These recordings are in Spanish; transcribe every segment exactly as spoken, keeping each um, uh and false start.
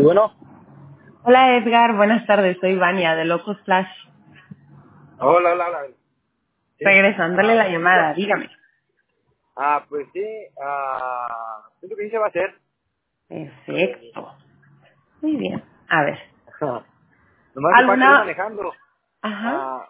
Sí, bueno. Hola Edgar, buenas tardes, soy Vania de Locos Flash. Hola, hola, hola. Sí. Regresándole Ah, la llamada, dígame. ah, pues sí. Ah, ¿qué es lo que dice va a hacer? Perfecto. Muy bien. A ver. Ajá. Nomás que pasa que voy ¿Alguna? manejando. Ajá. Ah,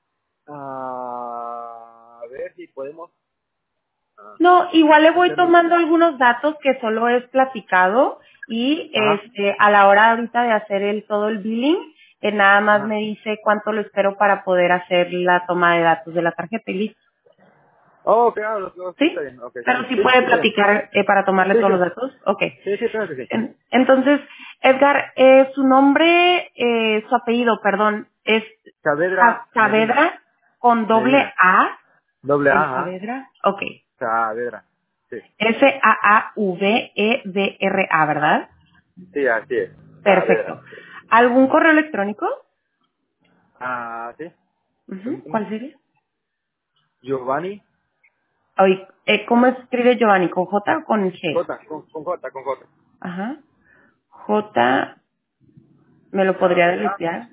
ah, a ver si podemos ah, No, igual le voy hacerlo. tomando algunos datos que solo es platicado y Ajá, este a la hora ahorita de hacer el todo el billing, eh, nada más ajá. me dice cuánto lo espero para poder hacer la toma de datos de la tarjeta y listo. Oh, claro, lo, lo- sí, está ¿Sí? bien. Ok, sí, Pero sí sí, puede está bien. platicar eh, para tomarle Sí, todos sí. los datos. Ok. Sí, sí, claro que sí. En- Entonces, Edgar, eh, su nombre, eh, su apellido, perdón, es Saavedra Sa- Medina. Saavedra con doble Medina. A Doble A, en ajá. Saavedra. Ok. Saavedra. Sí. S-A-A-V-E-D-R-A, ¿verdad? Sí, así es. Saavedra. Perfecto. ¿Algún correo electrónico? Ah, sí. Ujú, Permíteme. ¿cuál sería? Giovanni. Ay, eh, ¿cómo escribe Giovanni? ¿Con J o con G? J, con, con J, con J. Ajá. J, ¿me lo podría Saavedra. deletrear?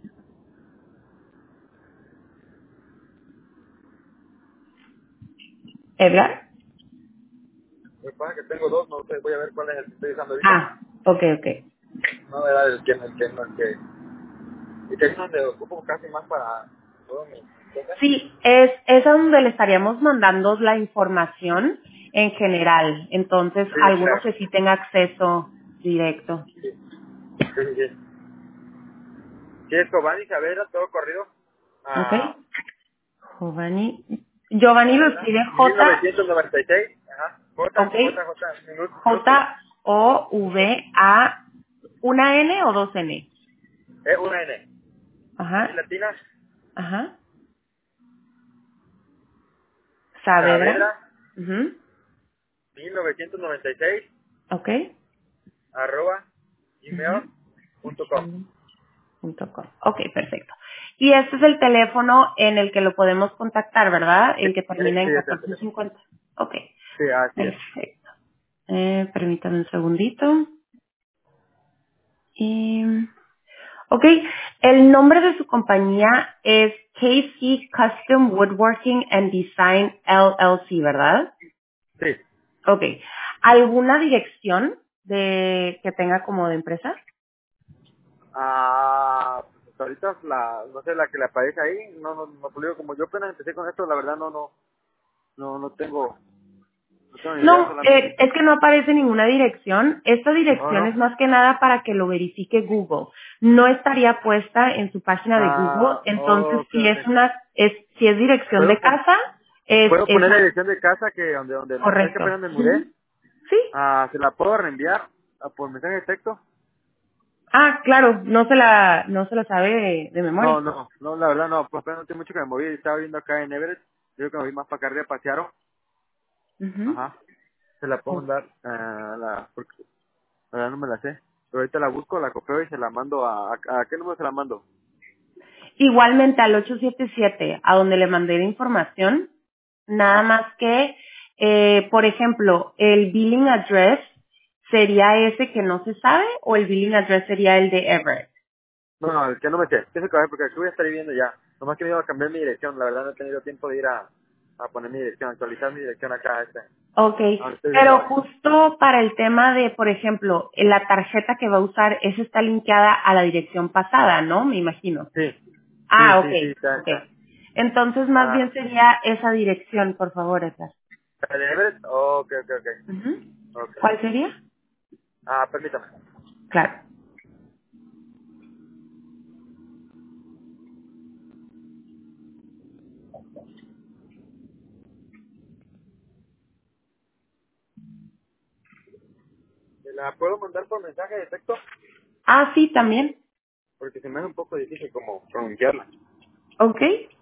Edgar. Lo que pasa es que tengo dos, no sé, voy a ver cuál es el que estoy usando ahorita. Ah, ok, ok. No, era el que, el que, el que, y que es donde ocupo casi más para todo mi cosas. Sí, es, es a donde le estaríamos mandando la información en general. Entonces, Sí, alguno claro. que sí tenga acceso directo. Sí, sí, sí. Sí, sí es Giovanni Saavedra, todo corrido. ¿Ok? Ah, Giovanni. Giovanni lo Saavedra, escribe mil J, novecientos noventa y seis. Ajá. J, ¿ok? J, J, minú- minúscula. J-O-V-A, ¿una N o dos N? E, una N. Y Ajá, latina, ajá. Saavedra. Saavedra, Ujú, mil novecientos noventa y seis, ¿ok? arroba, gmail punto com. Ujú. Punto com. Ok, perfecto. Y este es el teléfono en el que lo podemos contactar, ¿verdad? Sí, El que sí, termina en es el catorce teléfono. cincuenta. Ok, Sí, así es. perfecto. Eh, permítame un segundito. Y, ok, el nombre de su compañía es K C Custom Woodworking and Design L L C, ¿verdad? Sí. Ok. ¿Alguna dirección de que tenga como de empresa? Ah, pues ahorita la, no sé, la que le aparece ahí, no, no, no, pues digo, como yo apenas empecé con esto, la verdad no, no, no, no tengo, no tengo ni idea No, solamente. eh, es que no aparece ninguna dirección. Esta Oh, dirección es no. más que nada para que lo verifique Google. No estaría puesta en su página de Google, Ah, entonces ok, si ok. es una, es, si es dirección de ¿Puedo, pon- casa, es, puedo es poner la a- dirección de casa que donde, donde, es que correcto. apenas me mudé, Ujú. Sí. ah, se la puedo reenviar ah, por mensaje de texto? Ah, claro, no se la, no se la sabe de, de memoria. No, no, no, la verdad no, pues apenas no tiene mucho que me moví, estaba viendo acá en Everett, yo que me voy más para acá arriba a pasear, Ujú. ajá, se la puedo Ok. mandar, ah, la, porque la verdad no me la sé. Pero ahorita la busco, la copio y se la mando a... ¿A, a qué número se la mando? Igualmente al ocho siete siete, a donde le mandé la información, nada Ajá. más que, eh, por ejemplo, el billing address sería ese que no se sabe o el billing address sería el de Everett. No, no, el que no me sé. Tienes que ver porque aquí voy a estar viviendo ya. Nomás que me iba a cambiar mi dirección. La verdad no he tenido tiempo de ir a, a poner mi dirección, actualizar mi dirección acá. Este. Ok, Ahora estoy viendo pero ahora. justo para el tema de, por ejemplo, la tarjeta que va a usar, esa está linkeada a la dirección pasada, ¿no? Me imagino. Sí, sí, Ah, ok, sí, sí, está, ok. está. Entonces más Ah, bien sería esa dirección, por favor, Edgar. ¿el de Everett? Oh, ok, ok, ok. Ujú. Ok. ¿Cuál sería? Ah, permítame. Claro. ¿Se la puedo mandar por mensaje de texto? Ah, sí, también. Porque se me hace un poco difícil como pronunciarla. Ok.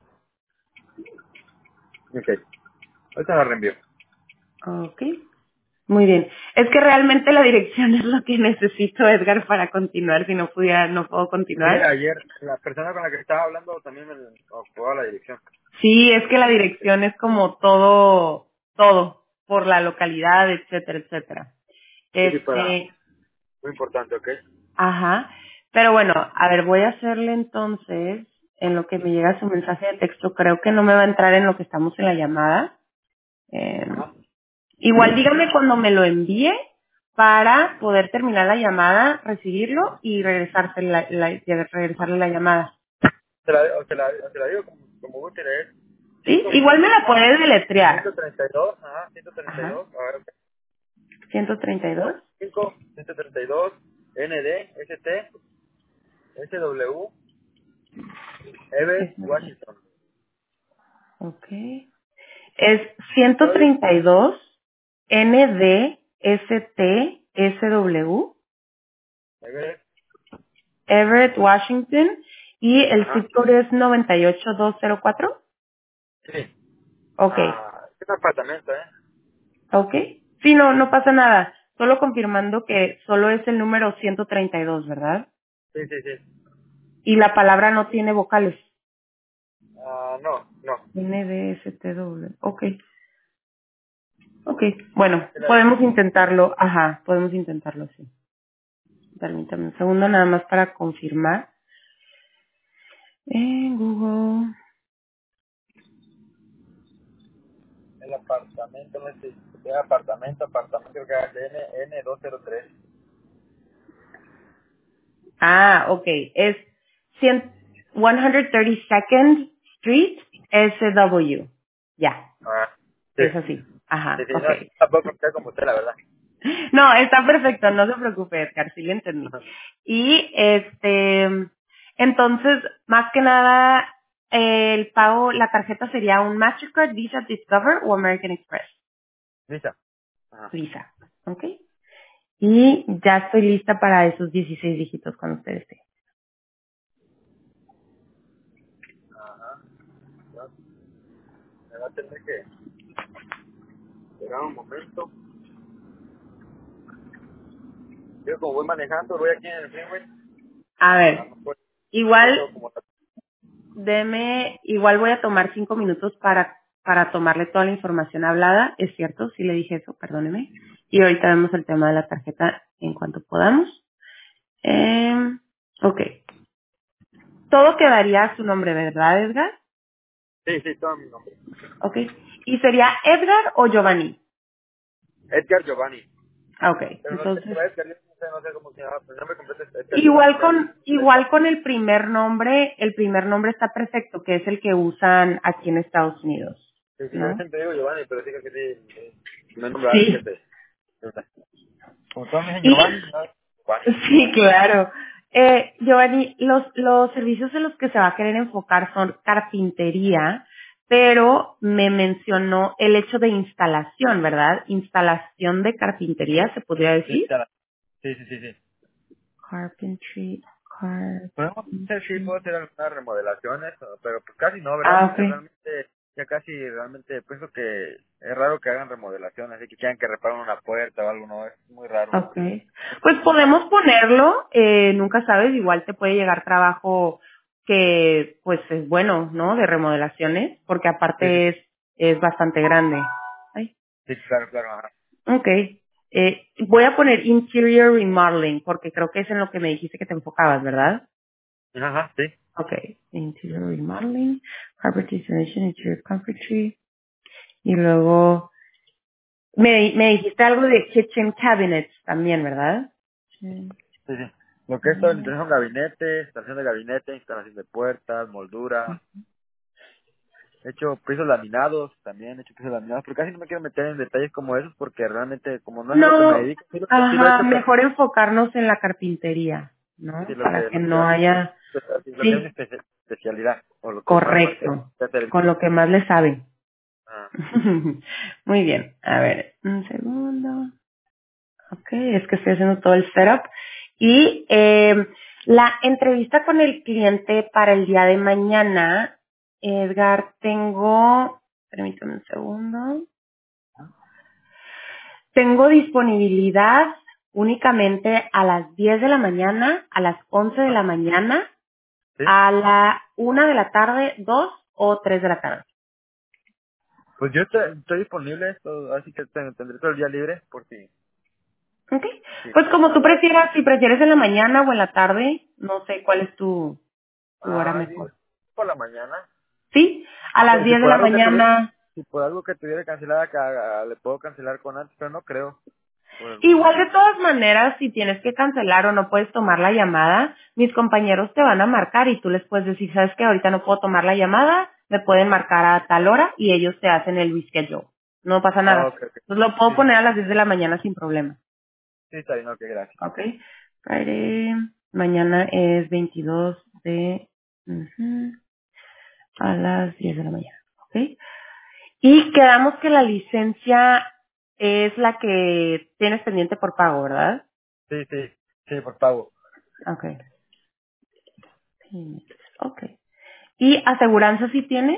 Ok. Ahorita la reenvío. Ok. Muy bien. Es que realmente la dirección es lo que necesito, Edgar, para continuar. Si no pudiera, no puedo Sí, continuar. ayer la persona con la que estaba hablando también me ocupaba la dirección. Sí, es que la dirección es como todo, todo, por la localidad, etcétera, etcétera. Sí, sí, para... Este, Muy importante, ¿ok? Ajá. Pero bueno, a ver, voy a hacerle entonces, en lo que me llega su mensaje de texto, creo que no me va a entrar en lo que estamos en la llamada. Eh, Ajá. igual dígame cuando me lo envíe para poder terminar la llamada, recibirlo y regresarse la, la- y regresarle la llamada. Se la, o se la, o se la digo como, como guste leer. ¿Sí? Igual me la puedes deletrear. ciento treinta y dos, ajá, ciento treinta y Ajá. dos, a ver, ciento treinta y dos. cinco, ciento treinta y dos, N D, S T, S W, Everett, Washington. Ok. Es ciento Soy treinta y dos N D S T S W Everett, Everett, Washington, y el ajá, zip code es noventa y ocho dos cero cuatro. sí. Ok, Ah, es un apartamento, ¿eh? ok. Sí, no, no pasa nada. Solo confirmando que solo es el número ciento treinta y dos, ¿verdad? Sí, sí, sí. Y la palabra no tiene vocales. Ah, no, no. N D S T W. Ok, ok. Bueno, Se la podemos digo. intentarlo. Ajá, podemos intentarlo, sí. Permítame un segundo nada más para confirmar. En Google. El apartamento, no sé si es apartamento, apartamento, creo que es N, N doscientos tres. Ah, ok. Es cien ciento treinta y second Street S W. Ya, Ah, sí. es así. Sí, Ajá, sí, ok. no, tampoco sé como usted, la verdad. No, está perfecto, no se preocupe, Edgar, sí lo entendí. Ajá. Y este, entonces, más que nada, eh, el pago, la tarjeta sería un Mastercard, Visa, Discover o American Express. Lisa. Ajá. Visa, ok. Y ya estoy lista para esos dieciséis dígitos cuando usted esté. Ajá. Ya, me va a tener que esperar un momento. Yo como voy manejando, voy aquí en el freeway. A A ver, lo mejor igual tengo como... Deme, igual voy a tomar cinco minutos para, para tomarle toda la información hablada. Es cierto, sí le dije eso, perdóneme. Y ahorita vemos el tema de la tarjeta en cuanto podamos. Eh, ok. Todo quedaría a su nombre, ¿verdad, Edgar? Sí, sí, todo mi nombre. Ok. ¿Y sería Edgar o Giovanni? Edgar Giovanni. Ah, ok. Pero no sé si Entonces, va a Edgar, yo no sé, no sé cómo se llama. El nombre completo es Edgar Giovanni. igual Pero con, igual con el primer nombre, el primer nombre está perfecto, que es el que usan aquí en Estados Unidos, sí, sí, yo ¿no? siempre digo Giovanni, pero digo que sí. eh, Me nombra alguien que Sí. te... Como todos me dicen Y Giovanni, no, Giovanni, sí, Giovanni. claro. Eh, Giovanni, los, los servicios en los que se va a querer enfocar son carpintería, pero me mencionó el hecho de instalación, ¿verdad? Instalación de carpintería, se podría Sí, decir. ya. Sí, sí, sí, sí. Carpentry, Podemos hacer, sí, carpentry. puedo hacer algunas remodelaciones, pero pues casi no, ¿verdad? Ah, Porque ok. realmente, ya casi realmente pienso que es raro que hagan remodelaciones, así que quieran que reparen una puerta o algo, no, es muy raro. Okay. Pues podemos ponerlo, eh, nunca sabes, igual te puede llegar trabajo que pues es bueno, ¿no? De remodelaciones, porque Sí, sí, aparte es, es bastante grande. Ay, sí, claro, claro, ajá. okay. Eh, voy a poner interior remodeling, porque creo que es en lo que me dijiste que te enfocabas, ¿verdad? Ajá, sí. Okay. Interior remodeling, carpet installation, interior carpentry, y luego me, me dijiste algo de kitchen cabinets también, ¿verdad? Sí. Sí, sí. Lo que es todo el instalación de gabinete, instalación de gabinete, instalación de puertas, moldura, he hecho pisos laminados también, he hecho pisos laminados, pero casi no me quiero meter en detalles como esos porque realmente, como no es a lo que me No, dedico, sí lo, sí lo he ajá, hecho, pero mejor enfocarnos en la carpintería, sí, sí, ¿no? lo Para que, que lo que no es, haya, lo que es mi sí, espe- especialidad, o lo que más, más que correcto, hacer. con lo que más le saben. Ah, Muy bien, a ver, un segundo. Ok, es que estoy haciendo todo el setup. Y eh, la entrevista con el cliente para el día de mañana, Edgar, tengo, permítame un segundo. Tengo disponibilidad únicamente a las diez de la mañana, a las once de la ajá, mañana, sí. a la una de la tarde, dos o tres de la tarde. Pues yo te- estoy disponible, todo, así que te- tendré todo el día libre por si. Ok. Sí, Pues como a tú las, prefieras, si prefieres en la mañana o en la tarde, no sé cuál es tu, tu hora ah, mejor. sí, por la mañana. ¿Sí? A las Pues si diez de por la algo que tuviera, mañana. si por algo que tuviera cancelada, que haga- le puedo cancelar con antes, pero no creo, por el Igual momento. de todas maneras, si tienes que cancelar o no puedes tomar la llamada, mis compañeros te van a marcar y tú les puedes decir, sabes que ahorita no puedo tomar la llamada, me pueden marcar a tal hora y ellos te hacen el reschedule. No pasa Ah, nada. ok, ok. Pues lo puedo Sí, poner a las diez de la mañana sin problema. sí, está bien, ok, gracias. Ok. Friday, mañana es veintidós de... ujú, a las diez de la mañana. Ok. Y quedamos que la licencia es la que tienes pendiente por pago, ¿verdad? Sí, sí, sí, por pago. Ok. Sí, ok. ¿Y aseguranza sí tienes?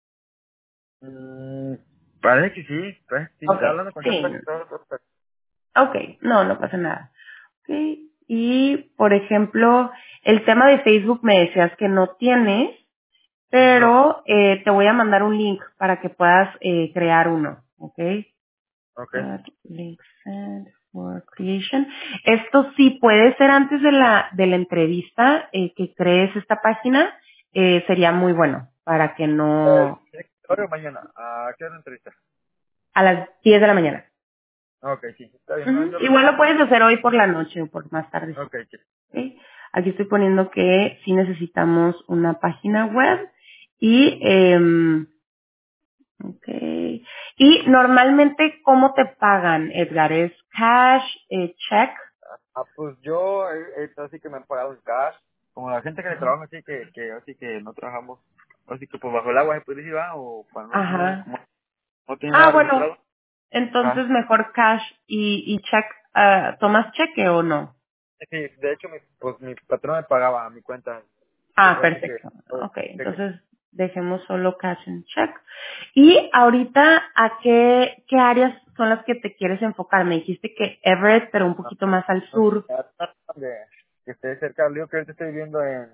Mm, parece que sí, parece que sí, Ok, está hablando con sí. casi todos los- Ok, no, no pasa nada. Ok. Y, por ejemplo, el tema de Facebook me decías que no tienes, No, pero eh, te voy a mandar un link para que puedas eh, crear uno. Ok. ok. Uh, link sent for creation. Esto sí puede ser antes de la, de la entrevista eh, que crees esta página, eh, sería muy bueno para que Eh, no sí, hoy o mañana, ¿a qué hora la entrevista? a las diez de la mañana. Ok, sí, está bien, no hay Ujú. problema. Igual lo puedes hacer hoy por la noche o por más tarde. Ok, sí. Aquí estoy poniendo que sí necesitamos una página web y, eh, okay. Y normalmente, ¿cómo te pagan, Edgar? ¿Es cash, eh, check? Ah, pues yo, eh, eh, así que me han pagado en cash, como la gente que le trabaja así que, que así que no trabajamos, así que pues bajo el agua se puede decir, ah, o cuando no, no, Ajá. como no tiene Ah, nada bueno, registrado, cash. entonces mejor cash y, y check. ah, ¿Tomas cheque o no? Sí, de hecho, mi, pues mi patrón me pagaba a mi cuenta, que Ah, fue así que, perfecto. pues, Ok, cheque. entonces dejemos solo cash and check. Y ahorita, ¿a qué, qué áreas son las que te quieres enfocar? Me dijiste que Everett, pero un No, poquito más al no, sur. de, que esté cerca, digo que ahorita estoy viviendo en,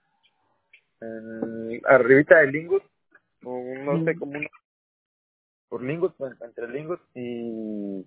en arribita de Lingus, o no sé, como un, por Lingus, pues, entre Lingus y,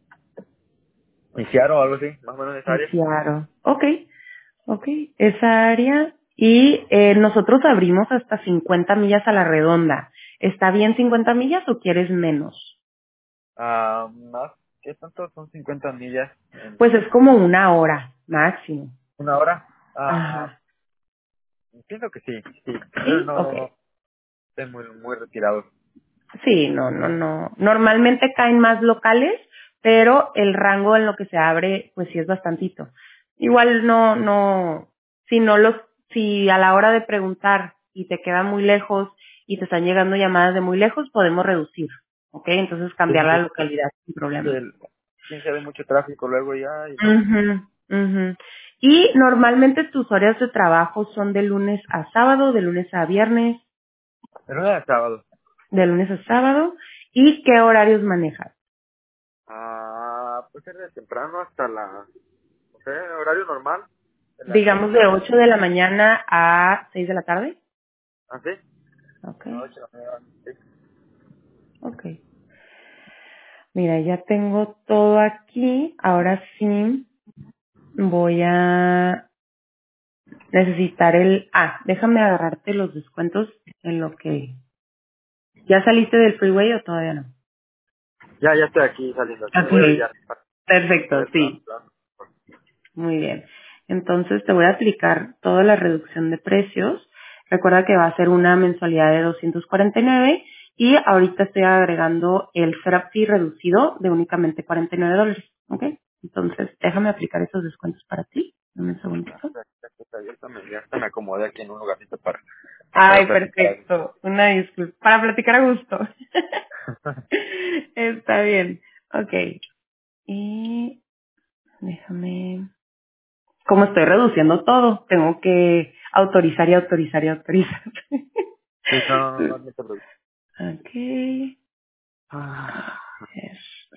y Seattle o algo así, más o menos en esa En área. Seattle. Ok, ok, esa área. Y eh, nosotros abrimos hasta cincuenta millas a la redonda. ¿Está bien cincuenta millas o quieres menos? Ah, más, ¿qué tanto son cincuenta millas en Pues es como una hora máximo. una hora? Ah, Ajá. pienso que sí, sí. Yo ¿Sí? no, no, Ok. no, estoy muy, muy retirado. Sí, no, no, no. Normalmente caen más locales, pero el rango en lo que se abre, pues sí es bastantito. Igual no, no, si no los, si a la hora de preguntar y te queda muy lejos y te están llegando llamadas de muy lejos, podemos reducir, ¿ok? Entonces Sí, cambiar sí, la localidad sin sí, problema. el- sí se ve mucho tráfico luego ya y no. Mhm, mhm. Y normalmente tus horas de trabajo son de lunes a sábado, de lunes a viernes, Pero era sábado. de lunes a sábado. ¿Y qué horarios manejas? Ah, pues era de temprano hasta la, no sé, horario normal, de las seis Digamos de la de mañana. ocho de la mañana a seis de la tarde. ¿Ah, sí? Okay, Ocho de la mañana, sí. okay. Mira, ya tengo todo aquí. Ahora sí voy a necesitar el... Ah, déjame agarrarte los descuentos en lo que... ¿Ya saliste del freeway o todavía no? Ya, ya estoy aquí saliendo. Aquí me voy a Okay, orillar para perfecto, ver la, sí. la- Muy bien. Entonces te voy a aplicar toda la reducción de precios. Recuerda que va a ser una mensualidad de doscientos cuarenta y nueve y ahorita estoy agregando el setup fee reducido de únicamente cuarenta y nueve dólares. ¿Ok? Entonces déjame aplicar esos descuentos para ti. Dame un segundito. ya, ya está abierta, me, ya hasta me acomodé aquí en un lugarcito para, para Ay, platicar a gusto. perfecto. Una disculpa. Para platicar a gusto. Está bien. Ok. Y déjame... Como estoy reduciendo todo, tengo que autorizar y autorizar y autorizar. Sí, no, no, no, no, no te preocupes. Ok. Ah, Es,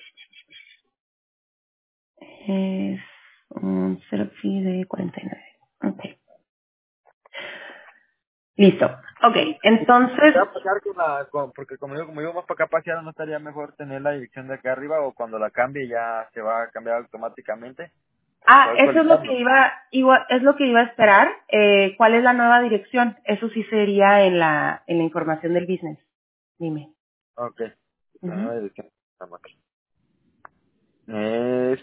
es un setup fee de cuarenta y nueve. Ok. Listo. Ok, entonces, ¿Qué va a pasar con la, con, porque como digo, como digo más para acá pasear, no estaría mejor tener la dirección de acá arriba o cuando la cambie ya se va a cambiar automáticamente? Se ah, va eso es lo actualizando. que iba, iba es lo que iba a esperar. Eh, ¿Cuál es la nueva dirección? Eso sí sería en la, en la información del business. Dime. Ok. La Mhm. nueva dirección. Estamos aquí. Es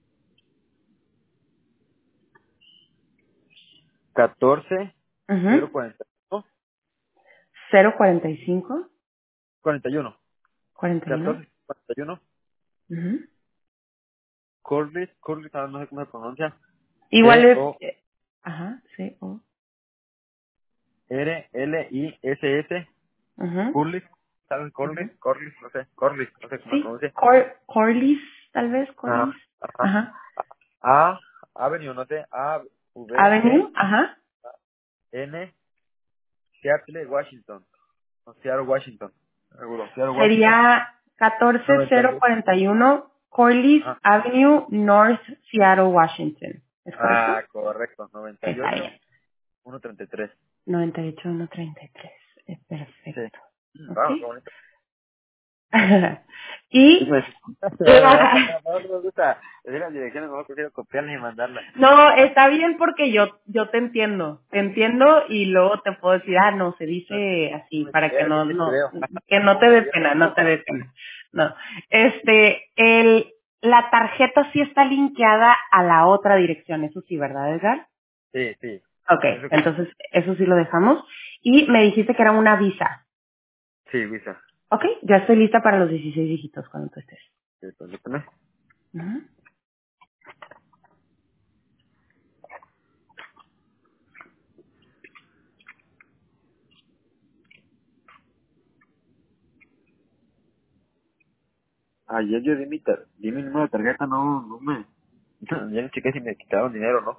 catorce cero Mhm. cuarenta y uno cero cuarenta y cinco, cuarenta y uno cuarenta y uno. catorce cuarenta y uno Mhm. Corliss, Corliss, ahora no sé cómo se pronuncia. Igual C es, O eh, ajá, sí, o, R L I S S mhm, Corliss, ¿sabes? Corliss, mhm. Corliss, no sé, Corliss, no sé cómo se Sí, pronuncia. Cor, Corliss, tal vez, Ajá, Corliss. ajá. Ajá. A, Avenue, no sé, A, V, E, Avenue, ajá. N, Seattle, Washington. No, Seattle, Washington. Seguro, Seattle, Washington. Sería catorce noventa y cero dos cuarenta y uno Corliss Ajá. Avenue, North Seattle, Washington. ¿Es correcto? Ah, correcto, noventa y Está ocho bien. ciento treinta y tres. noventa y ocho ciento treinta y tres. Es Sí. perfecto. ¿Ok? Wow, qué bonito. Sí, y pues, de verdad, la, no, no, no me gusta decir las direcciones, no prefiero copiarlas y mandarlas. no, está bien porque yo yo te entiendo, te entiendo y luego te puedo decir, ah, no, se No, dice así me para que creo, no yo te no creo. que no te Te dé creo. pena, no te dé pena. No. Este, el la tarjeta sí está linkeada a la otra dirección, eso sí, ¿verdad, Edgar? Sí, sí. Okay, Eso que entonces eso sí lo dejamos y me dijiste que era una Visa. sí, Visa. Okay, ya estoy lista para los dieciséis dígitos cuando tú estés. Sí, permíteme. Ujú. Ayer yo di mi, tar- di mi número de tarjeta, no, no me... Ya no chequé si me quitaron dinero o no.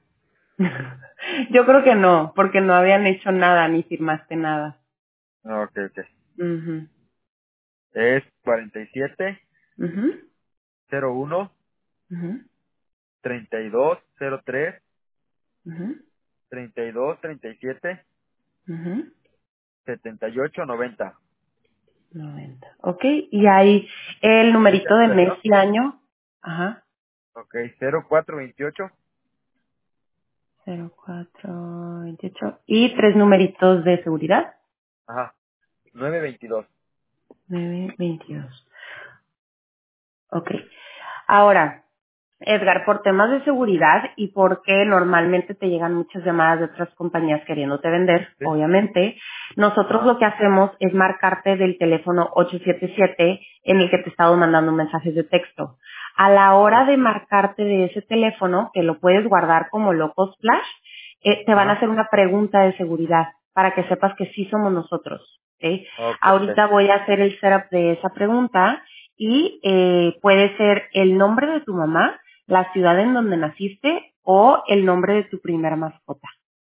Yo creo que no, porque no habían hecho nada ni firmaste nada. No, ok, ok. Mhm. Es cuarenta y siete Mhm. cero uno Mhm. treinta y dos cero tres Mhm. treinta y dos treinta y siete Mhm. setenta y ocho noventa. noventa. Ok, y hay el ¿Esta numerito de mes expresión? y año. Ajá. Ok, cero cuatro veintiocho. Cero cuatro veintiocho. Y tres numeritos de seguridad. Ajá, nueve veintidós. nueve veintidós. Ok. Ahora, Edgar, por temas de seguridad y porque normalmente te llegan muchas llamadas de otras compañías queriéndote vender, ¿Sí? obviamente, nosotros lo Ajá, que hacemos es marcarte del teléfono ocho siete siete en el que te he estado mandando mensajes de texto. A la sí. hora de marcarte de ese teléfono, que lo puedes guardar como Locos Flash, eh, te van a Ajá, hacer una pregunta de seguridad para que sepas que sí somos nosotros. ¿Ok? ok, ok. Ahorita voy a hacer el setup de esa pregunta y eh, puede ser el nombre de tu mamá, la ciudad en donde naciste o el nombre de tu primera mascota.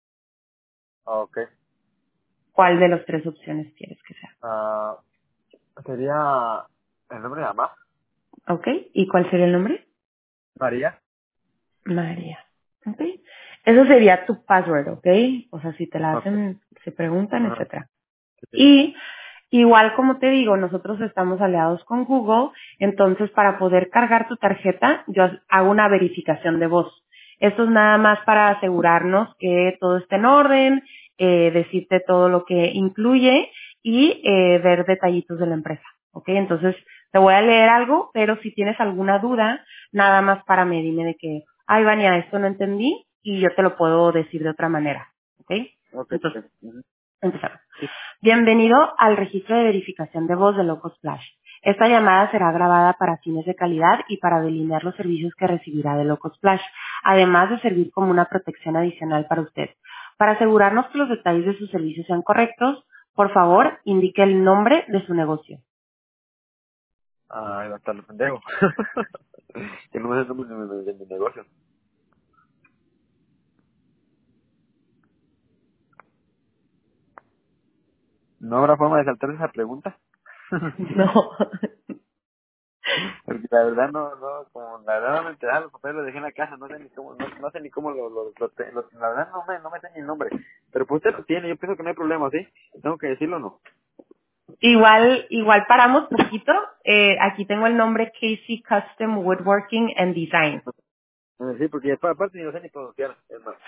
Ok. ¿Cuál de las tres opciones quieres que sea? Ah, sería el nombre de mamá. ¿Ok? ¿Y cuál sería el nombre? María. María. ¿Ok? Eso sería tu password, ¿ok? O sea, si te la Ok. hacen, se preguntan, Ajá, etcétera. sí, sí. Y igual como te digo, nosotros estamos aliados con Google, entonces para poder cargar tu tarjeta, yo hago una verificación de voz. Esto es nada más para asegurarnos que todo esté en orden, eh, decirte todo lo que incluye y eh, ver detallitos de la empresa. ¿Ok? Entonces te voy a leer algo, pero si tienes alguna duda, nada más para mí, dime de que, ay, Vania, esto no entendí y yo te lo puedo decir de otra manera. ¿Ok? Ok, Entonces, ok. Ujú. empezamos. Sí. Bienvenido al registro de verificación de voz de Locos Flash. Esta llamada será grabada para fines de calidad y para delinear los servicios que recibirá de Locos Flash, además de servir como una protección adicional para usted. Para asegurarnos que los detalles de sus servicios sean correctos, por favor, indique el nombre de su negocio. Ay, va a estar lo pendejo. Que no me sé el nombre de, mi de mi negocio. ¿No habrá forma de saltar esa pregunta? No. Porque la verdad no, no, como la verdad no me enteraron, los papeles los dejé en la casa, no sé ni cómo, no, no sé ni cómo lo, lo, lo, te- lo- la verdad no me, no me sé ni el nombre. Pero pues usted lo tiene, yo pienso que no hay problema, ¿sí? Tengo que decirlo o no. Igual, igual paramos poquito. Eh, aquí tengo el nombre Casey Custom Woodworking and Design. Eh, Sí, porque después aparte ni lo sé ni pronunciar, es más.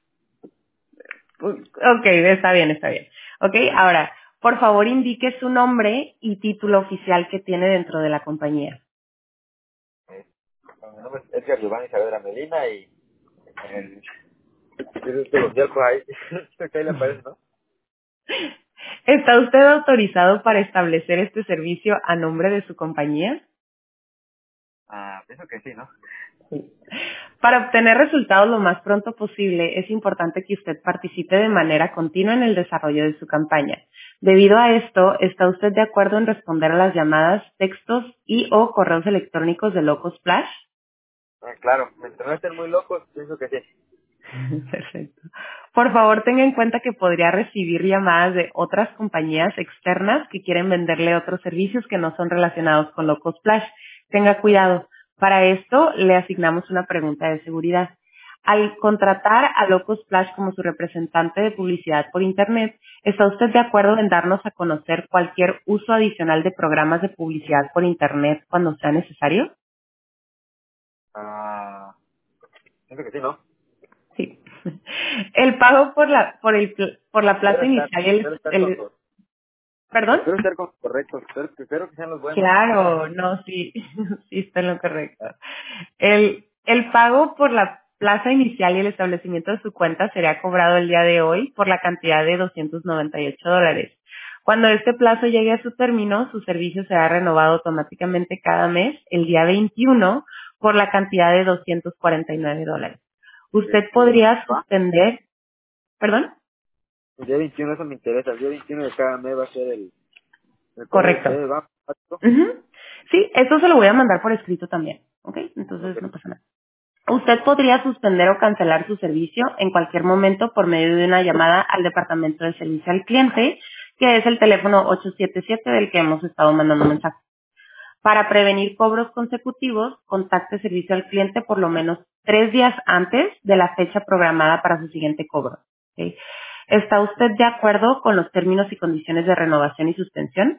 Ok, está bien, está bien. Ok, ahora, por favor indique su nombre y título oficial que tiene dentro de la compañía. Eh, Mi nombre es Edgar Giovanni Saavedra Medina y eh, es colombiano, pues ahí, creo que ahí le aparece, ¿no? ¿Está usted autorizado para establecer este servicio a nombre de su compañía? Ah, pienso que sí, ¿no? Para obtener resultados lo más pronto posible, es importante que usted participe de manera continua en el desarrollo de su campaña. Debido a esto, ¿está usted de acuerdo en responder a las llamadas, textos y o correos electrónicos de Locos Splash? Ah, claro, mientras no estén muy locos, pienso que sí. Perfecto. Por favor, tenga en cuenta que podría recibir llamadas de otras compañías externas que quieren venderle otros servicios que no son relacionados con Loco Splash. Tenga cuidado. Para esto, le asignamos una pregunta de seguridad. Al contratar a Loco Splash como su representante de publicidad por Internet, ¿está usted de acuerdo en darnos a conocer cualquier uso adicional de programas de publicidad por Internet cuando sea necesario? Ah, pienso que sí, ¿no? Sí. El pago por la por el pl- por la plaza Espero estar, inicial y el, espero estar con el los, ¿perdón? espero estar con los correctos, espero, espero que sean los buenos. Claro, no, sí, sí está en lo correcto. El el pago por la plaza inicial y el establecimiento de su cuenta sería cobrado el día de hoy por la cantidad de doscientos noventa y ocho dólares. Cuando este plazo llegue a su término, su servicio será renovado automáticamente cada mes el día veintiuno por la cantidad de doscientos cuarenta y nueve dólares. Usted Este, podría ¿va? suspender, ¿perdón? El día veintiuno eso me interesa, el día veintiuno de cada mes va a ser el, el pago de Correcto. ustedes, ¿va? Ujú. Sí, eso se lo voy a mandar por escrito también, ¿ok? Entonces Ok. no pasa nada. Usted podría suspender o cancelar su servicio en cualquier momento por medio de una llamada al departamento de servicio al cliente, que es el teléfono ocho siete siete del que hemos estado mandando mensajes. Para prevenir cobros consecutivos, contacte servicio al cliente por lo menos tres días antes de la fecha programada para su siguiente cobro. ¿Ok? ¿Está usted de acuerdo con los términos y condiciones de renovación y suspensión?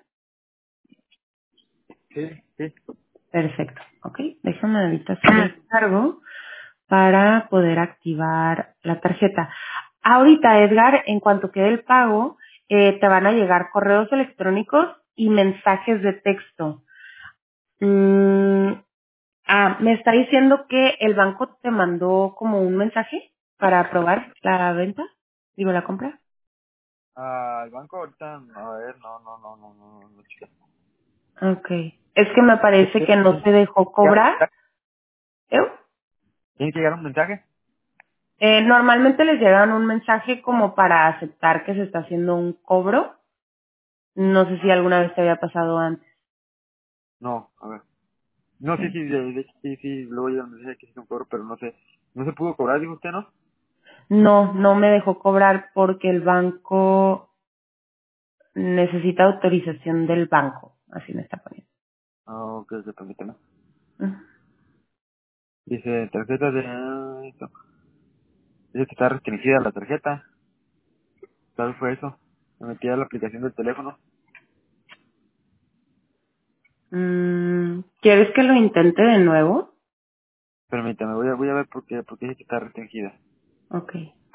Sí, sí. Perfecto. Ok, déjame ahorita hacer el cargo para poder activar la tarjeta. Ahorita, Edgar, en cuanto quede el pago, eh, te van a llegar correos electrónicos y mensajes de texto. Mm, ah, me está diciendo que el banco te mandó como un mensaje para aprobar la venta, digo la compra. Ah, el banco ahorita, a ver, no, no, no, no, no, no, no, chica. Ok. Es que me parece que no se dejó cobrar. ¿Eh? ¿Tiene que llegar un mensaje? Eh, normalmente les llegan un mensaje como para aceptar que se está haciendo un cobro. No sé si alguna vez te había pasado antes. No, a ver. No, sí, Sí. sí, de, de hecho, sí, sí, luego llega el mensaje que sí un cobro, pero no sé. ¿No se pudo cobrar, dijo usted, no? No, no me dejó cobrar porque el banco necesita autorización del banco. Así me está poniendo. Ah, ok, se permíteme. Ujú. Dice, tarjeta de... ah, esto. Dice que está restringida la tarjeta. ¿Sabes fue eso? Me metí a la aplicación del teléfono. Mm, ¿Quieres que lo intente de nuevo? Permítame, voy a, voy a ver por qué, por qué dice que está restringida. Ok.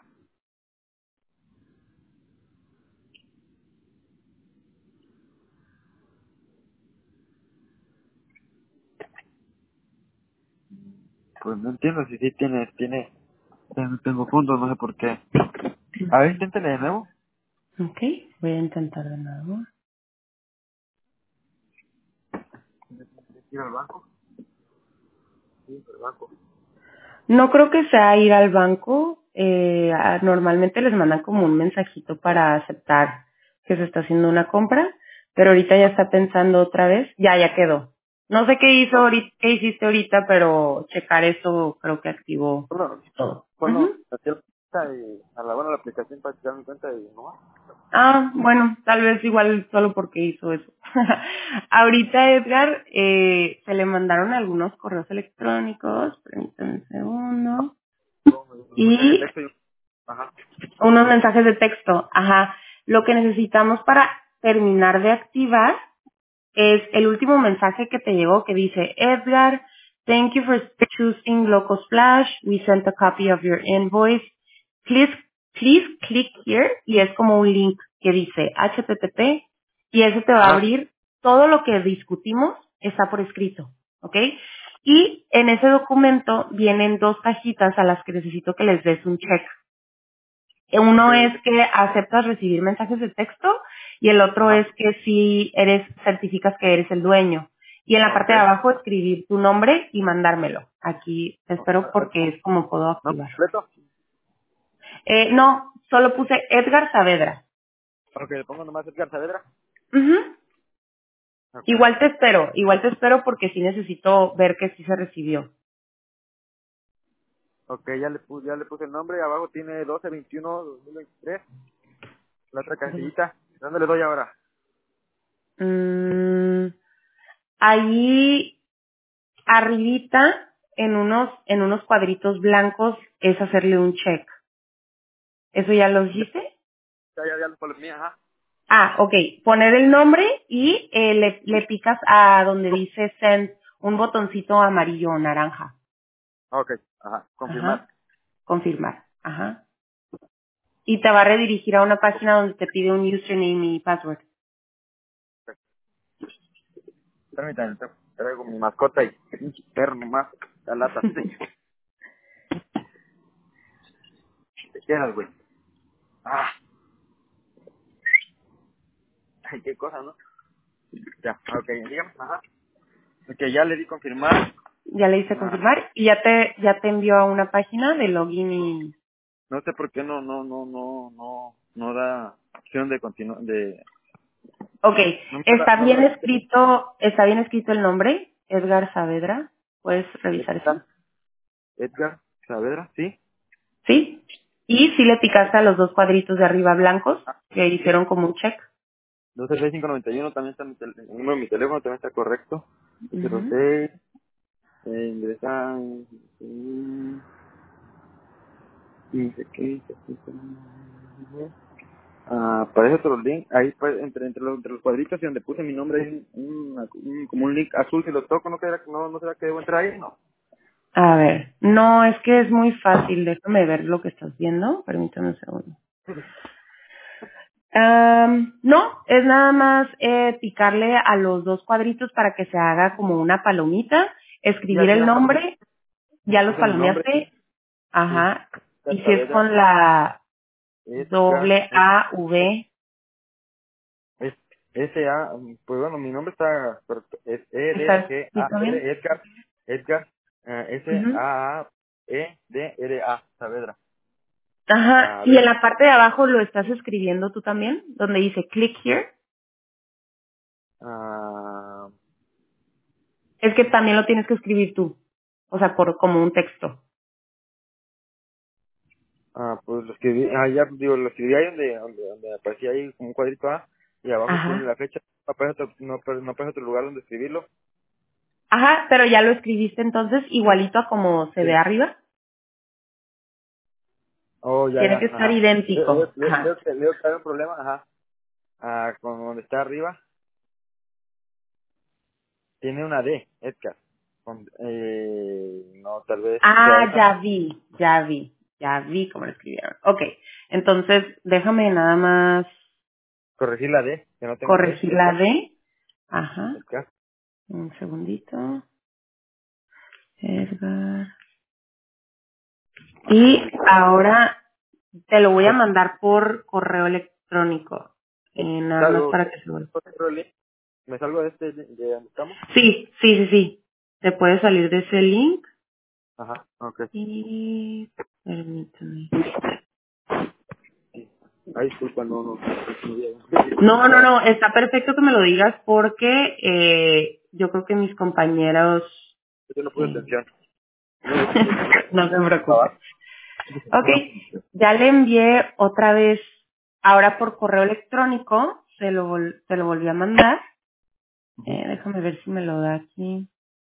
Pues no entiendo si sí tiene, tiene, tengo, tengo fondos, no sé por qué. A ver, inténtale de nuevo. Ok, voy a intentar de nuevo. Ir al banco. Sí, al banco. No creo que sea ir al banco. Eh, a- normalmente les mandan como un mensajito para aceptar que se está haciendo una compra, pero ahorita ya está pensando otra vez. Ya, ya quedó. No sé qué hizo No, ahorita, qué hiciste ahorita, pero checar eso creo que activó no, todo. bueno, Ujú. metí la cuenta y a la buena la aplicación para checar mi cuenta y no. Ah, bueno, tal vez igual solo porque hizo eso. Ahorita, Edgar, eh, se le mandaron algunos correos electrónicos, permítame un segundo, Un mensaje de y texto y... Ajá. unos mensajes de texto. Ajá. Lo que necesitamos para terminar de activar es el último mensaje que te llegó que dice, Edgar, thank you for choosing Loco Splash. We sent a copy of your invoice. Please, please click here. Y es como un link que dice H T T P y ese te va a Ajá. abrir todo lo que discutimos está por escrito. ¿Ok? Y en ese documento vienen dos cajitas a las que necesito que les des un check. Uno Ok. es que aceptas recibir mensajes de texto y el otro es Ajá. que si eres, certificas que eres el dueño. Y en la Ok. parte de abajo escribir tu nombre y mandármelo. Aquí te Ah, espero ah, porque es como puedo ¿no activar. completo? Eh, no, solo puse Edgar Saavedra. Ok, le pongo nomás Edgar Saavedra. Ujú. Ok. Igual te espero, igual te espero porque sí necesito ver que sí se recibió. Ok, ya le, puse, ya le puse el nombre. Abajo tiene doce veintiuno dos mil veintitrés. La otra casillita. ¿Dónde le doy ahora? Mm, ahí arribita en unos, en unos cuadritos blancos es hacerle un check. ¿Eso ya lo Ya, hiciste? ya, ya, ya lo puse. Ajá. Ah, ok. Poner el nombre y eh, le, le picas a donde dice send un botoncito amarillo o naranja. Ok. Ajá. Confirmar. Ajá. Confirmar. Ajá. Y te va a redirigir a una página donde te pide un username y password. Permítanme, tra- traigo mi mascota y pinche perro nomás. La lata. Te quedas, güey. Ah, ay, qué cosa, ¿no? Ya, ok, dígame. Ajá. Ok, ya le di confirmar. Ya le hice Ah, confirmar y ya te, ya te envió a una página de login y... no sé por qué no, no, no, no, no, no da opción de continuar, de... Ok. No me da, ¿Está no me bien da... escrito, está bien escrito el nombre? Edgar Saavedra. ¿Puedes revisar eso? Edgar, Edgar Saavedra, ¿sí? ¿Sí? Y si le picaste a los dos cuadritos de arriba blancos, Ah, que sí. hicieron como un check. doce seis cinco noventa y uno también está, mi tel- el número de mi teléfono también está correcto. cero Ujú. seis, eh, ingresa... mm, y dice que... dice que- Ah, aparece otro link, ahí pues, entre, entre, los, entre los cuadritos y donde puse mi nombre hay un, un- un- como un link azul, si lo toco, ¿no, queda, no, no será que debo entrar ahí? No. A ver, no, es que es muy fácil. Déjame ver lo que estás viendo. Permítame un segundo. Am, no, es nada más eh, picarle a los dos cuadritos para que se haga como una palomita, Ya, escribir el ya, nombre, ya los puse mi nombre, palomeaste, sí, ajá, y Edgar si es Saavedra, con la Edgar, doble A V, es, S A, pues bueno, mi nombre está, correcto, es E ¿está D G A escrito bien? R, Edgar, Edgar, eh, S Ujú. A A E D R A, Saavedra. Ajá, A y en ver, la parte de abajo lo estás escribiendo tú también, donde dice click here, ah, es que también lo tienes que escribir tú, o sea, por como un texto. Ah, pues lo escribí, ah, ya, digo, lo escribí ahí donde, donde, donde aparecía ahí como un cuadrito A, y abajo tiene Ajá. la fecha, no aparece otro, no, aparece- no aparece otro lugar donde escribirlo. Ajá, pero ya lo escribiste entonces igualito a como se ve Sí. arriba. Oh, ya, Tiene ya, que estar ajá. Leo, leo, idéntico. leo, Ajá. leo que leo que hay un problema, ajá. Ah, con donde está arriba, tiene una D, Edgar. Con, eh, no, tal vez, o sea, Ah, esa ya no. vi, ya vi, ya vi cómo lo escribieron. Ok, entonces déjame nada más Corregir la D, que no tenga D, corregir la Edgar, D. Ajá, Edgar. un segundito. Edgar. Y ahora te lo voy a mandar por correo electrónico. Eh, nada más Salgo, para que se vuelva. me salgo de este, de donde estamos. Sí, sí, sí, sí. Te puedes salir de ese link Ajá, ok. y permíteme. Ay, disculpa, no, no, no, no, No, no, no, no, está perfecto que me lo digas porque eh, yo creo que mis compañeros... yo no puse eh, atención. no se preocupe. Ah, Ok, ya le envié otra vez, ahora por correo electrónico, se lo, vol- se lo volví a mandar. Eh, déjame ver si me lo da aquí.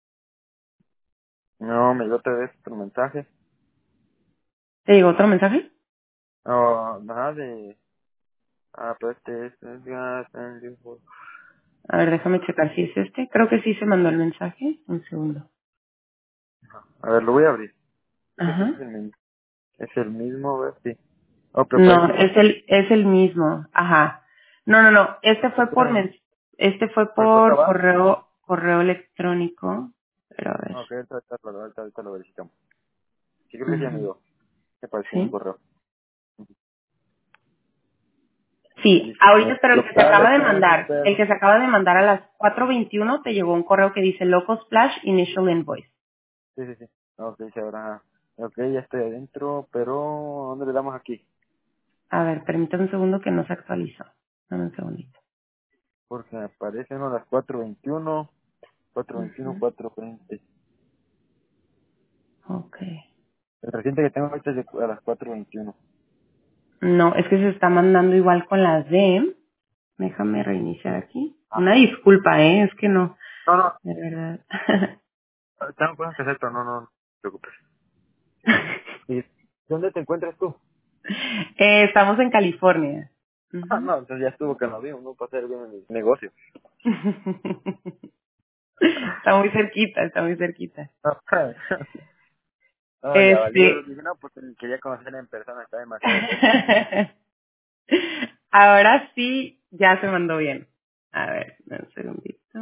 No, me llegó otra vez otro mensaje. ¿Te llegó otro mensaje? Oh, nada de... Ah, pues este es... A A ver, déjame checar si es este. Creo que sí se mandó el mensaje. Un segundo. ver, lo voy a abrir. Dice que sí es Ajá. el mismo. Es el mismo, a ver, sí. Oh, pero No, parece igual. es el, es el mismo. Ajá. No, no, no. Este fue por Espérame, mens- este fue ¿por qué por va? correo, correo electrónico. Pero a ver. Ok, ahorita, ahorita, ahorita, ahorita lo verificamos. Sí, creo que sí, Ujú. amigo. Me pareció en el Sí. correo. Sí, Dice, ahorita, como pero el que se local, acaba de mandar, transfer. el que se acaba de mandar a las cuatro veintiuno te llegó un correo que dice Loco Splash Initial Invoice. Sí, sí, sí. Ok, sí, ahora. Ok, ya estoy adentro, pero ¿dónde le damos aquí? A ver, permítame un segundo que no se actualizó. Dame un segundito. Porque aparecen a las cuatro veintiuno, cuatro veintiuno, Ujú. cuatro veinte. Ok. El reciente que tengo ahorita es de- a las cuatro veintiuno. No, es que se está mandando igual con las D. Déjame reiniciar aquí. Ah, Una disculpa, ¿eh? Es que no, no, no. de verdad. Tengo cosas que hacer, pero no, no, no te preocupes. ¿Y dónde te encuentras tú? Eh, estamos en California. Ah, Ujú. no, entonces ya estuvo que no vimos, no para hacer bien el negocio. Está muy cerquita, está muy cerquita. No, ya valió. Este. Dije, no, pues quería conocer en persona, está demasiado lejos. Ahora sí, ya se mandó bien. A ver, un segundito.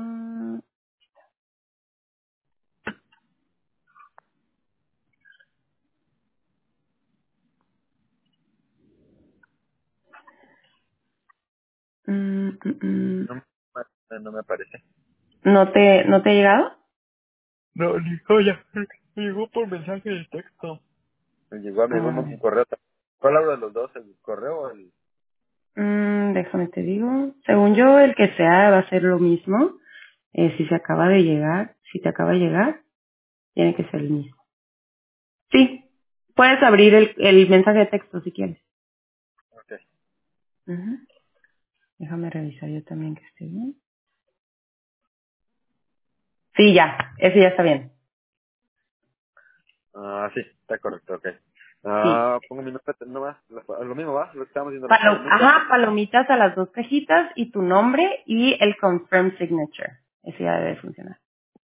Mm, mm, mm. No, me- no me parece. ¿No te, no te ha llegado? No, dijo ya. Me llegó por mensaje de texto. Me llegó, me llegó A un ver. correo. ¿Cuál habla de los dos? ¿El correo o el...? Mm, déjame te digo. Según yo, el que sea va a ser lo mismo. Eh, si se acaba de llegar, si te acaba de llegar, tiene que ser el mismo. Sí, puedes abrir el, el mensaje de texto si quieres. Ok. Ujú. Déjame revisar yo también que esté bien. Sí, ya, ese ya está bien. Ah, sí, está correcto, ok. Sí. Ah, pongo mi nombre nomás. Lo lo mismo va, lo que estábamos viendo las Palo- palomitas. Ajá, palomitas a las dos cajitas y tu nombre y el confirm signature. Ese ya debe funcionar.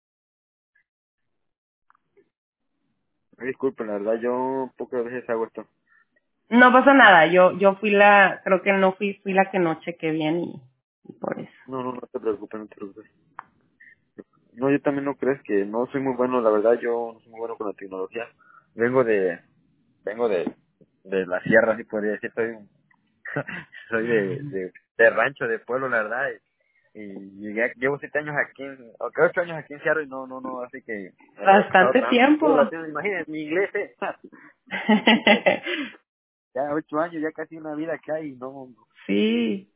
Disculpen, la verdad, yo pocas veces hago esto. No pasa nada, yo yo fui la, creo que no fui, fui la que no chequé bien y, y por eso. No, no, no te preocupes, no te preocupes. No, yo también no crees que no soy muy bueno, la verdad, yo no soy muy bueno con la tecnología. Vengo de, vengo de, de la sierra, así podría decir, soy, un- soy de, de, de rancho, de pueblo, la verdad, y, y llegué, llevo siete años aquí, en, o que ocho años aquí en Seattle y no, no, no, así que me he estado Bastante trabajando. Todo tiempo. latino, imagínense, mi inglés es, ya, ya ocho años, ya casi una vida acá y no, Sí.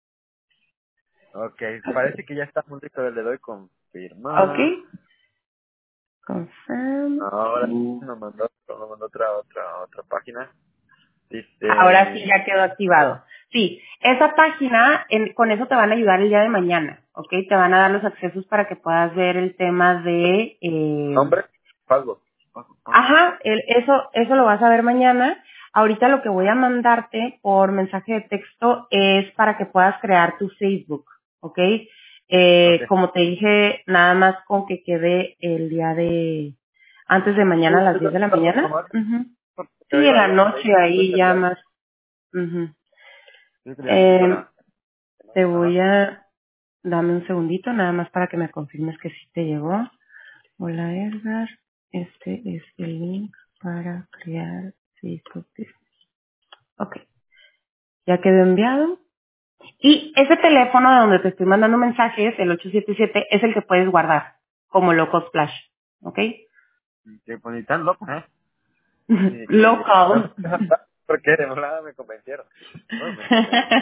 ok, Okay. parece que ya estamos listos, le doy confirmar. Okay. Confirm. Ahora Y nos mandó, nos mandó otra, otra, otra página. ahora sí Dice, ya quedó activado. Sí, esa página, en- con eso te van a ayudar el día de mañana, ¿ok? Te van a dar los accesos para que puedas ver el tema de, eh, nombre, pago. ajá, el- eso, eso lo vas a ver mañana. Ahorita lo que voy a mandarte por mensaje de texto es para que puedas crear tu Facebook, ¿ok? Ok. Eh, como te dije, nada más con que quede el día de, antes de Sí, mañana a las diez eso de la no, mañana. nomás Ujú. que Sí, en iba, la íbamos a ir noche con el ahí ya celular. más. Ujú. Yo que le llamé Eh, para... te Ajá. voy a, dame un segundito nada más para que me confirmes que sí te llegó. Hola Edgar, este es el link para crear Facebook Business. Ok, ya quedó enviado. Y ese teléfono de donde te estoy mandando mensajes, el ocho siete siete, es el que puedes guardar como Loco Splash. ¿Ok? Que pues ni tan loco, ¿eh? Ni que... Local. Porque de volada me convencieron. Bueno, me convencieron.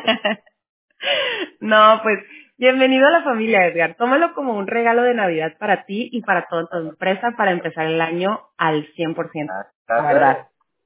No, pues bienvenido a la familia, Edgar. Tómalo como un regalo de Navidad para ti y para toda tu empresa para empezar el año al cien por ciento, Ah, la gracias. verdad.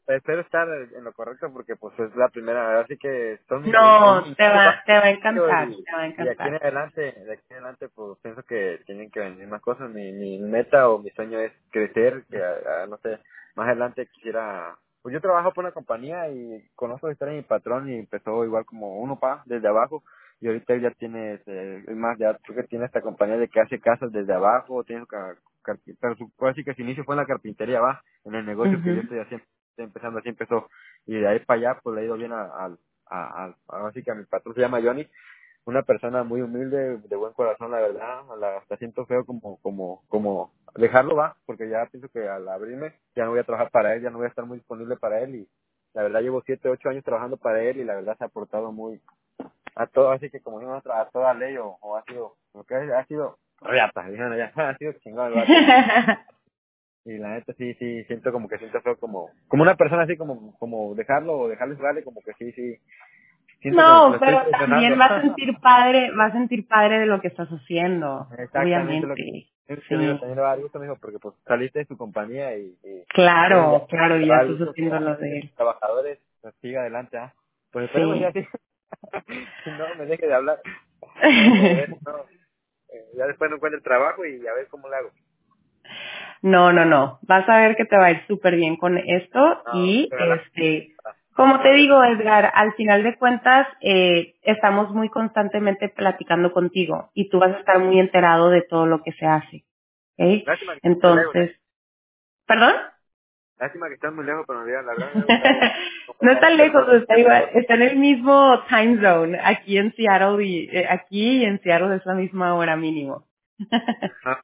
espero estar en lo correcto porque pues es la primera, así que son mis sueños, es No, mi te va, te va a sueño encantar, y, te va a y de aquí en encantar. adelante, de aquí en adelante pues pienso que tienen que venir más cosas, mi, mi meta o mi sueño es crecer, que a- a, no sé, más adelante quisiera, pues yo trabajo por una compañía y conozco la historia de mi patrón y empezó igual como uno pa, desde abajo y ahorita él ya tiene, eh, es más, ya creo que tiene esta compañía de que hace casas desde abajo, tiene su ca- carpi- pero su, puedo decir que su inicio fue en la carpintería, va, en el negocio que yo Ujú, estoy haciendo, estoy empezando, así empezó, y de ahí para allá, pues le ha ido bien a, a, a, a- así que a mi patrón se llama Johnny, una persona muy humilde, de buen corazón, la verdad, la, hasta siento feo como, como, como dejarlo va, porque ya pienso que al abrirme, ya no voy a trabajar para él, ya no voy a estar muy disponible para él, y la verdad llevo siete, ocho años trabajando para él, y la verdad se ha aportado muy, a todo, así que como digo, a toda ley, o, o ha sido, lo que ha sido, riata, dijeron ya, ha sido chingón el vato, y, y la neta sí, sí, siento como que siento feo como, como una persona así como, como dejarlo, o dejarle jugarle, como que sí, sí, siento que lo No, estoy pero presionando. también va a sentir padre, va a sentir padre de lo que estás haciendo, Exactamente lo que obviamente. es que me dijo, Sí, también le va a dar gusto, me dijo, porque pues saliste de tu compañía y, y pues ya claro, claro, te y va ya a dar estás gusto que haciendo lo de los él. trabajadores pues, siga adelante, ¿ah? Pues esperemos ya Sí. así, si no me deje de hablar, no, pues a ver, no, eh, ya después no encuentro el trabajo y a ver cómo le hago. No, no, no. Vas a ver que te va a ir súper bien con esto No, y pero la, este, ah, como te gracias, digo, Edgar, al final de cuentas eh, estamos muy constantemente platicando contigo y tú vas a estar muy enterado de todo lo que se hace. ¿Ok? lástima que estás muy lejos, ¿eh? Entonces, ¿perdón? Lástima que estás muy lejos, pero la verdad me gusta No conversar está en lejos, persona, está es igual, mejor. está en el mismo time zone, aquí en Seattle y eh, aquí y en Seattle es la misma hora mínimo. Ah,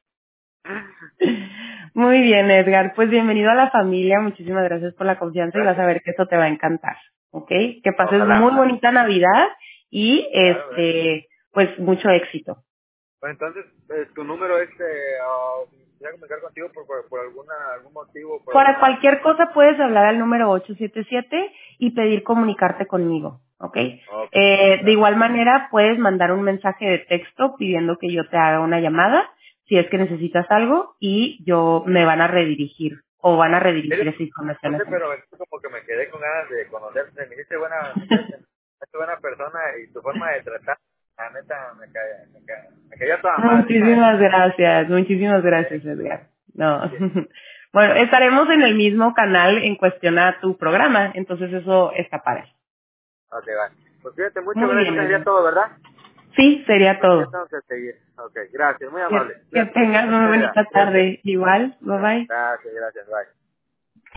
Muy bien, Edgar. Pues bienvenido a la familia. Muchísimas gracias por la confianza y vas a gracias, ver que esto te va a encantar. ¿Ok? Que pases ojalá, muy ojalá, bonita Navidad y claro, gracias. este, pues mucho éxito. Pues entonces, eh, tu número es, eh, ah, quisiera comunicar contigo por, por, por alguna, algún motivo, por Para alguna... cualquier cosa puedes hablar al número ocho siete siete y pedir comunicarte conmigo. ¿Ok? Ok, Eh, de gracias. igual manera puedes mandar un mensaje de texto pidiendo que yo te haga una llamada si es que necesitas algo y yo me van a redirigir o van a redirigir Eres- esa información No sé, hacia mí. pero es como que me quedé con ganas de conocerte. Me dijiste buena, me quedaste- me quedaste buena persona y tu forma de tratar, la neta, me cae, me cae, me caía toda madre. Muchísimas gracias, muchísimas Eh, gracias, Edgar. No. sí. Bueno, estaremos en el mismo canal en cuestión a tu programa, entonces eso está padre. Ok, vale. Pues cuídate mucho, Muy ¿verdad? Eso bien, sería Edgar. todo, ¿verdad? Sí, sería Porque ya todo. tengo que seguir. Ok, gracias, muy Que, amable. que Cuídate, tengas feliz una Navidad. bonita Cuídate. tarde. Igual, bye bye. Gracias, gracias, bye.